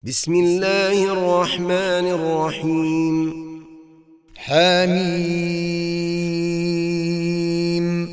بسم الله الرحمن الرحيم. حميم.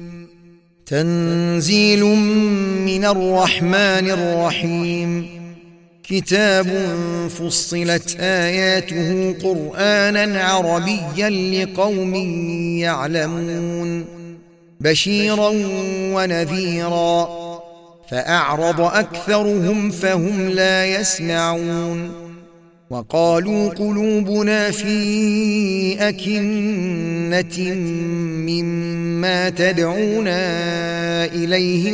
تنزيل من الرحمن الرحيم. كتاب فصلت آياته قرآنا عربيا لقوم يعلمون، بشيرا ونذيرا، فأعرض أكثرهم فهم لا يسمعون. وقالوا قلوبنا في أكنة مما تدعونا إليه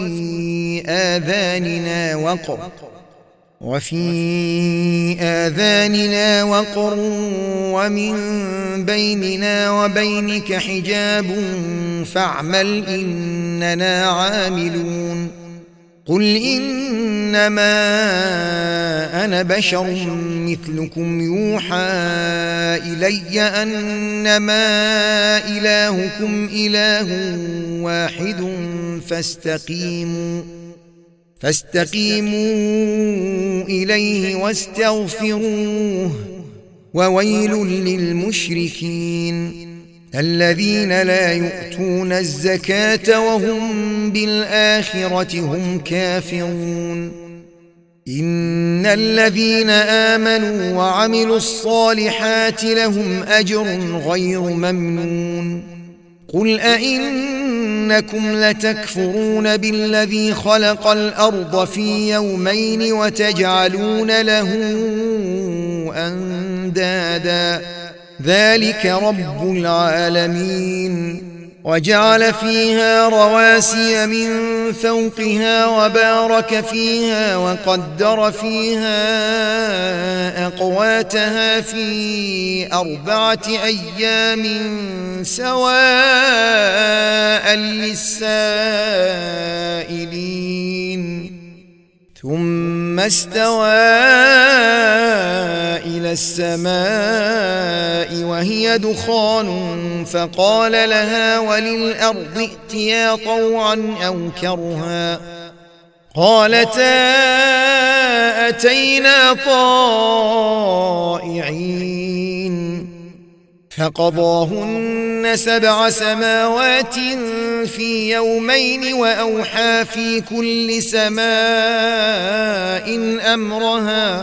وفي آذاننا وقر ومن بيننا وبينك حجاب فاعمل إننا عاملون. قل إنما أنا بشر مثلكم يوحى إلي أنما إلهكم إله واحد فاستقيموا إليه واستغفروه. وويل للمشركين الذين لا يؤتون الزكاة وهم بالآخرة هم كافرون. إن الذين آمنوا وعملوا الصالحات لهم أجر غير ممنون. قل أئنكم لتكفرون بالذي خلق الأرض في يومين وتجعلون له أندادا ذلك رب العالمين. وجعل فيها رواسي من فوقها وبارك فيها وقدر فيها أقواتها في 4 أيام سواء للسائلين. ثم استوى إلى السماء وهي دخان فقال لها وللأرض ائتيا طوعا أو كرها قالتا أتينا طائعين. فقضاهن 7 سماوات في يومين وأوحى في كل سماء أمرها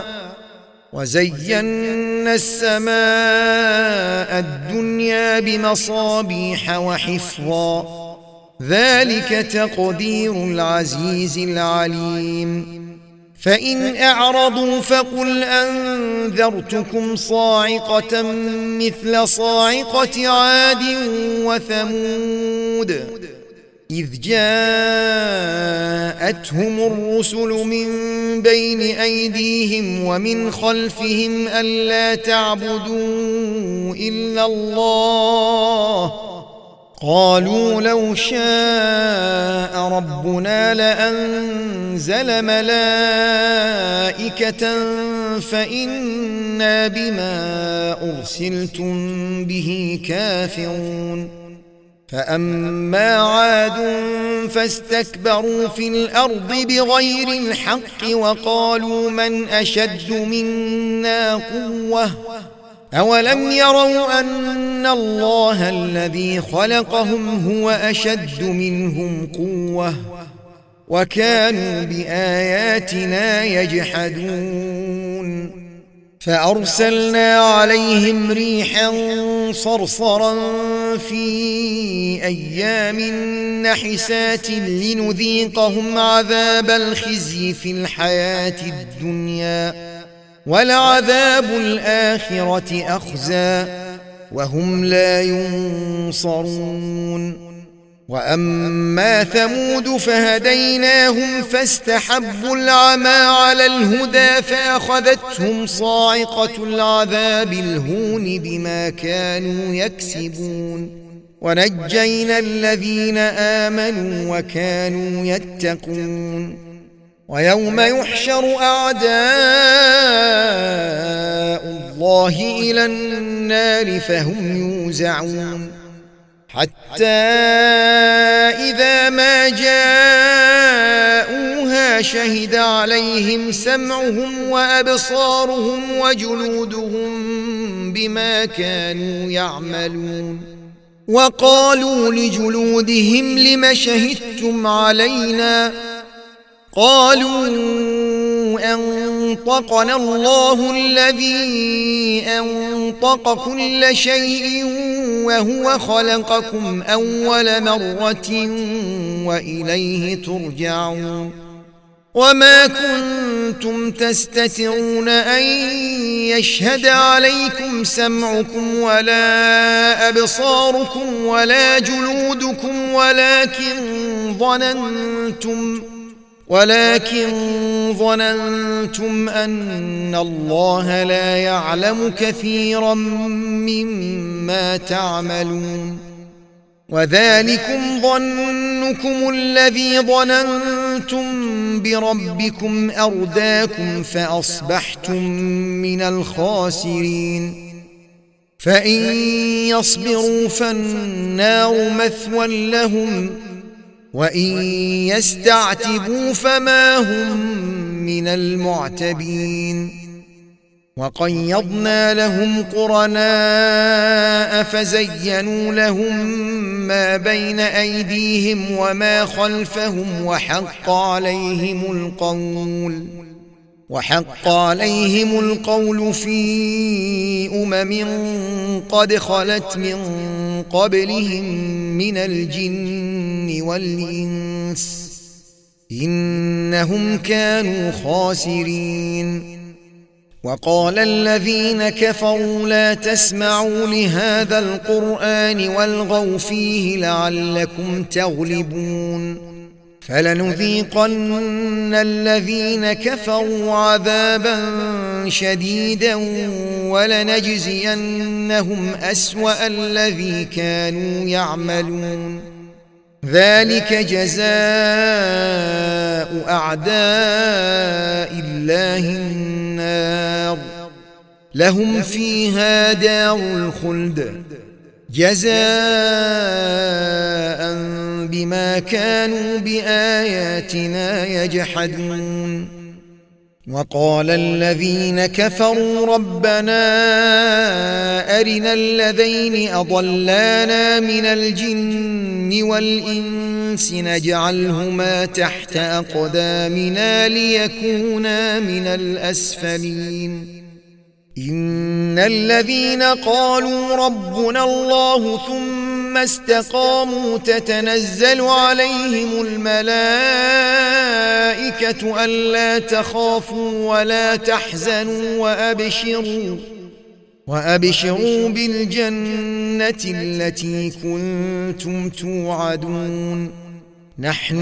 وزينا السماء الدنيا بمصابيح وحفظا ذلك تقدير العزيز العليم. فإن أعرضوا فقل أنذرتكم صاعقة مثل صاعقة عاد وثمود إذ جاءتهم الرسل من بين أيديهم ومن خلفهم ألا تعبدوا إلا الله قالوا لو شاء ربنا لأنزل ملائكة فإنا بما أرسلتم به كافرون. فأما عاد فاستكبروا في الأرض بغير الحق وقالوا من أشد منا قوة أولم يروا أن الله الذي خلقهم هو أشد منهم قوة وكانوا بآياتنا يجحدون. فأرسلنا عليهم ريحا صرصرا في أيام نحسات لنذيقهم عذاب الخزي في الحياة الدنيا ولعذاب الآخرة أخزى وهم لا ينصرون. وأما ثمود فهديناهم فاستحبوا العمى على الهدى فأخذتهم صاعقة العذاب الهون بما كانوا يكسبون. ونجينا الذين آمنوا وكانوا يتقون. ويوم يحشر أعداء الله إلى النار فهم يوزعون حتى إذا ما جاءوها ما شهد عليهم سمعهم وأبصارهم وجلودهم بما كانوا يعملون. وقالوا لجلودهم لم شهدتم علينا؟ قالوا أنطقنا الله الذي أنطق كل شيء وهو خلقكم أول مرة وإليه ترجعون. وما كنتم تستترون أن يشهد عليكم سمعكم ولا أبصاركم ولا جلودكم ولكن ظننتم أن الله لا يعلم كثيرا مما تعملون. وذلكم ظنكم الذي ظننتم بربكم أرداكم فأصبحتم من الخاسرين. فإن يصبروا فالنار مثوى لهم وإن يستعتبوا فما هم من المعتبين. وقيضنا لهم قرناء فزينوا لهم ما بين أيديهم وما خلفهم وحق عليهم القول في قد خلت من قبلهم من الجن والإنس إنهم كانوا خاسرين. وقال الذين كفروا لا تسمعوا لهذا القرآن والغوا فيه لعلكم تغلبون. فلنذيقن الذين كفروا عذابا شديدا ولنجزينهم أسوأ الذي كانوا يعملون. ذلك جزاء أعداء الله النار لهم فيها دار الخلد جزاء بما كانوا بآياتنا يجحدون. وقال الذين كفروا ربنا أرنا الذين أضلانا من الجن والإنس نجعلهما تحت أقدامنا ليكونا من الأسفلين. إن الذين قالوا ربنا الله ثم استقاموا تتنزل عليهم الملائكة ألا تخافوا ولا تحزنوا وأبشروا بالجنة التي كنتم توعدون. نحن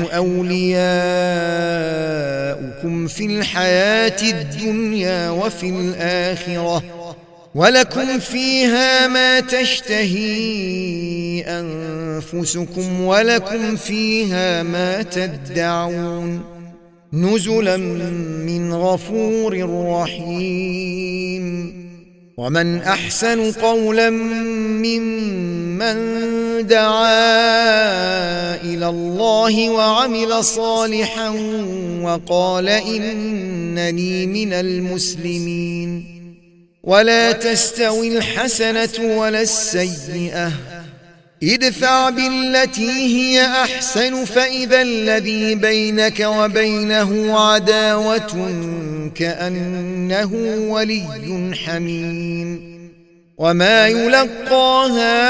أولياؤكم في الحياة الدنيا وفي الآخرة ولكم فيها ما تشتهي أنفسكم ولكم فيها ما تدعون نزلا من غفور رحيم. ومن أحسن قولا ممن دعا إلى الله وعمل صالحا وقال إنني من المسلمين. ولا تستوي الحسنة ولا السيئة ادفع بالتي هي أحسن فإذا الذي بينك وبينه عداوة كأنه ولي حميم. وما يلقاها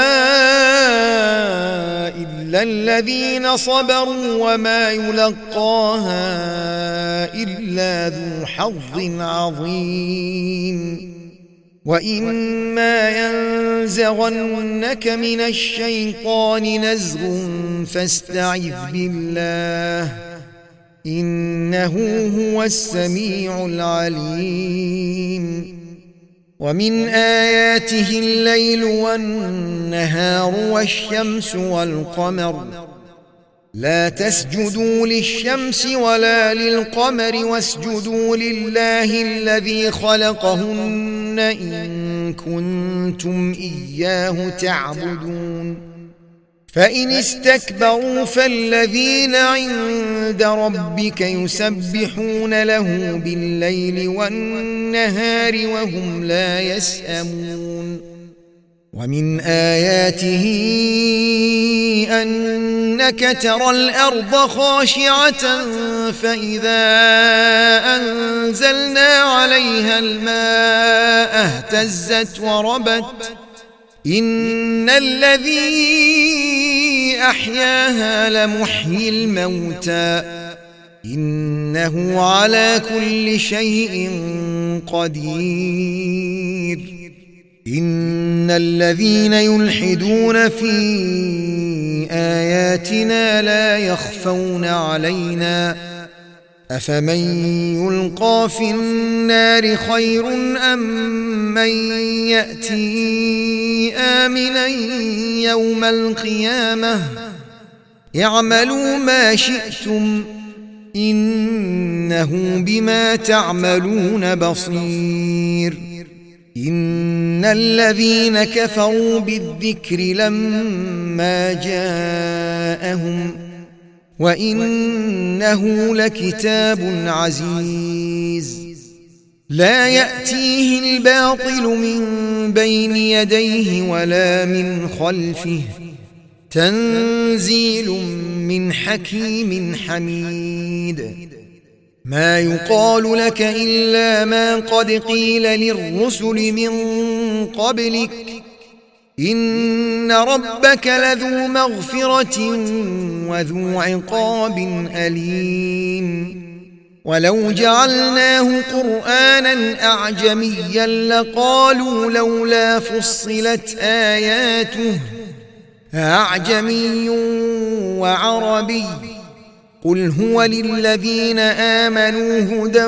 إلا الذين صبروا وما يلقاها إلا ذو حظ عظيم. وإما ينزغنك من الشيطان نزغ فاستعذ بالله إنه هو السميع العليم. ومن آياته الليل والنهار والشمس والقمر لا تسجدوا للشمس ولا للقمر واسجدوا لله الذي خلقهن إن كنتم إياه تعبدون. فإن استكبروا فالذين عند ربك يسبحون له بالليل والنهار وهم لا يسأمون ومن آياته أنك ترى الأرض خاشعة فإذا أنزلنا عليها الماء اهتزت وربت إن الذي أحياها لمحيي الموتى إنه على كل شيء قدير إن الذين يلحدون في آياتنا لا يخفون علينا أفمن يلقى في النار خير أم من يأتي آمنا يوم القيامة اعملوا ما شئتم إنه بما تعملون بصير إن الذين كفروا بالذكر لما جاءهم وإنه لكتاب عزيز لا يأتيه الباطل من بين يديه ولا من خلفه تنزيل من حكيم حميد ما يقال لك إلا ما قد قيل للرسل من قبلك إن ربك لذو مغفرة وذو عقاب أليم ولو جعلناه قرآنا أعجميا لقالوا لولا فصلت آياته أعجمي وعربي قل هو للذين آمنوا هدى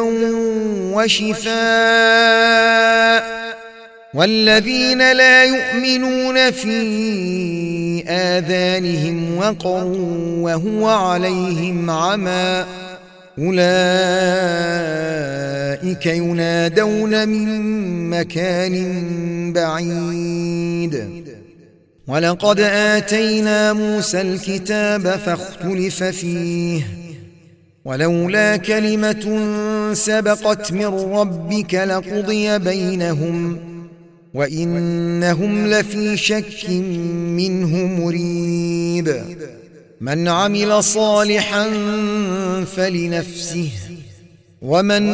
وشفاء والذين لا يؤمنون في آذانهم وقر وهو عليهم عمى أولئك ينادون من مكان بعيد ولقد آتينا موسى الكتاب فاختلف فيه ولولا كلمة سبقت من ربك لقضي بينهم وإنهم لفي شك منه مريب من عمل صالحا فلنفسه ومن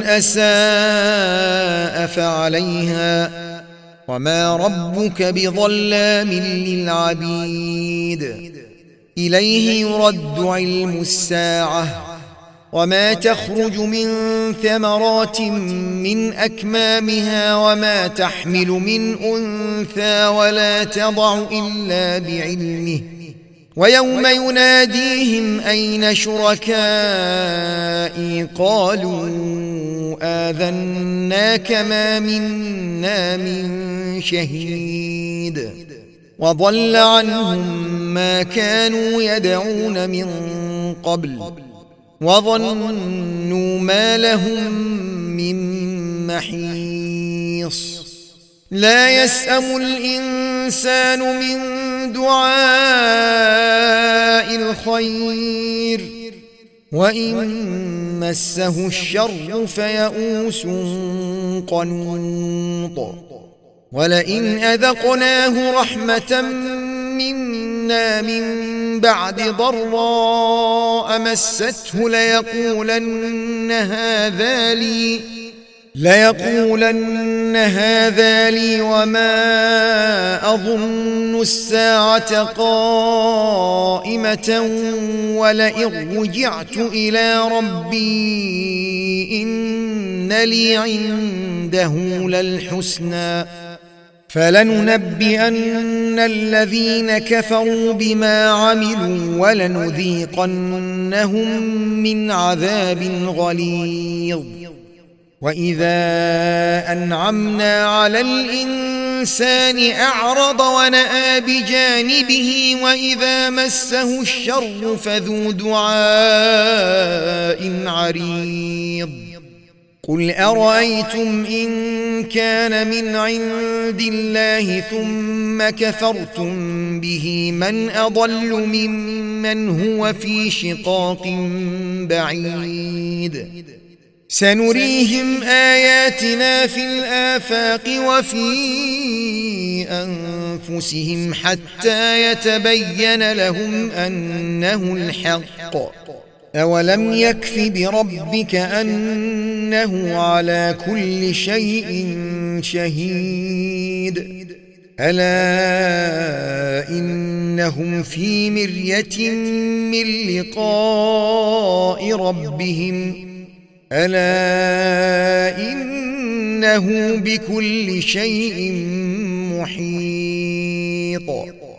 أساء فعليها وما ربك بظلام للعبيد إليه يرد علم الساعة وما تخرج من ثمرات من أكمامها وما تحمل من أنثى ولا تضع إلا بعلمه ويوم يناديهم أين شركائي قالوا آذناك ما منا من شهيد وضل عنهم ما كانوا يدعون من قبل وظنوا ما لهم من محيص لا يسأم الإنسان من دعاء الخير وإن مسه الشر فيئوس قنوط ولئن أذقناه رحمة منا من بعد ضراء مسته ليقولن هذا لي وما أظن الساعة قائمة ولئن رجعت إلى ربي إن لي عنده للحسنى فلننبئن الذين كفروا بما عملوا ولنذيقنهم من عذاب غليظ وإذا أنعمنا على الإنسان أعرض ونأى بجانبه وإذا مسه الشر فذو دعاء عريض قل أرأيتم إن كان من عند الله ثم كفرتم به من أضل ممن هو في شقاق بعيد سنريهم آياتنا في الآفاق وفي أنفسهم حتى يتبين لهم أنه الحق أولم يكف بربك أنه على كل شيء شهيد ألا إنهم في مرية من لقاء ربهم ألا إنه بكل شيء محيط